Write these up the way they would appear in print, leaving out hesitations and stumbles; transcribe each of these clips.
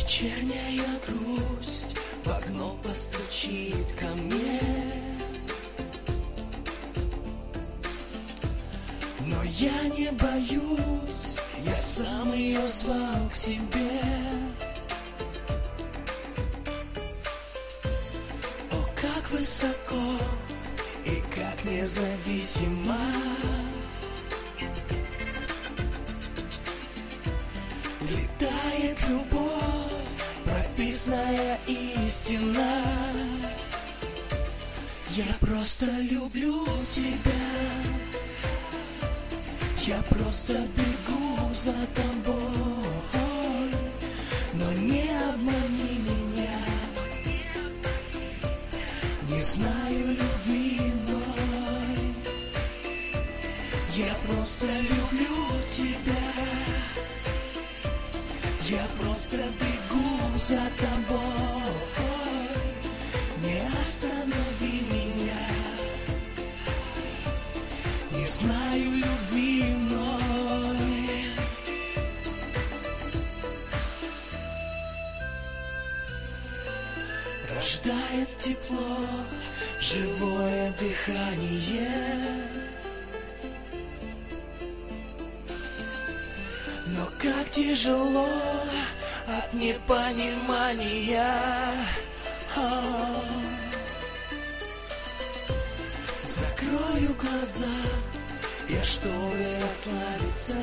Вечерняя грусть в окно постучит ко мне, но я не боюсь, я сам ее звал к себе. О, как высоко и как независимо летает любовь, прописная истина. Я просто люблю тебя, я просто бегу за тобой, но не обмани меня. Не знаю любви иной, я просто люблю тебя. Я просто бегу за тобой, не останови меня. Не знаю любви иной. Рождает тепло, живое дыхание. Но как тяжело от непонимания. Закрою глаза, я чтобы расслабиться.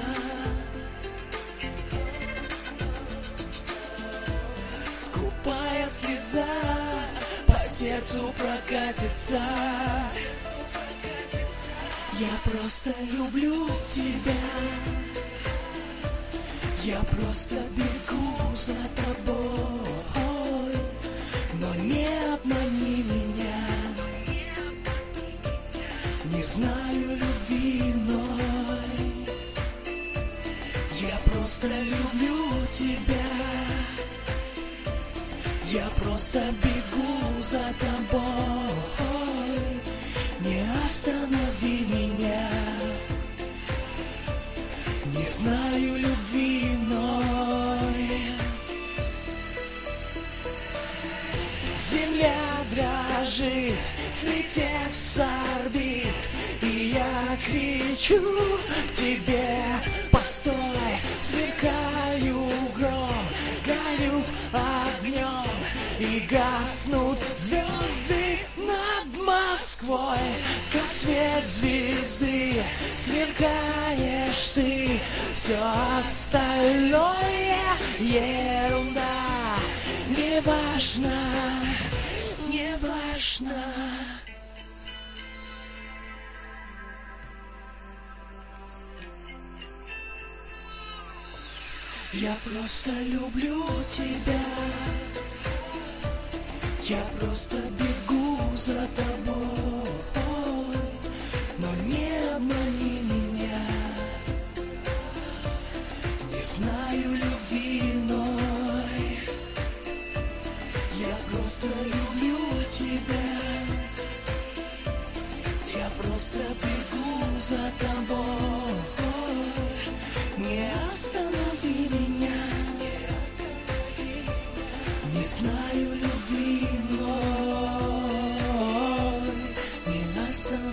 Скупая слеза по сердцу прокатится. Я просто люблю тебя. Я просто бегу за тобой, но не обмани меня. Не знаю любви иной, я просто люблю тебя. Я просто бегу за тобой, не останови меня. Не знаю любви иной. Земля дрожит, слетев с орбит, и я кричу тебе: постой, сверкаю гром, горю огнем, и гаснут звезды над Москвой. Как свет звезды сверкаешь ты, все остальное ерунда. Не важно, не важно. Я просто люблю тебя. Я просто бегу за тобой, но не обмани меня. Не знаю любви иной, я просто люблю тебя. Я просто бегу за тобой, не останови меня. Не знаю любви иной, не останови.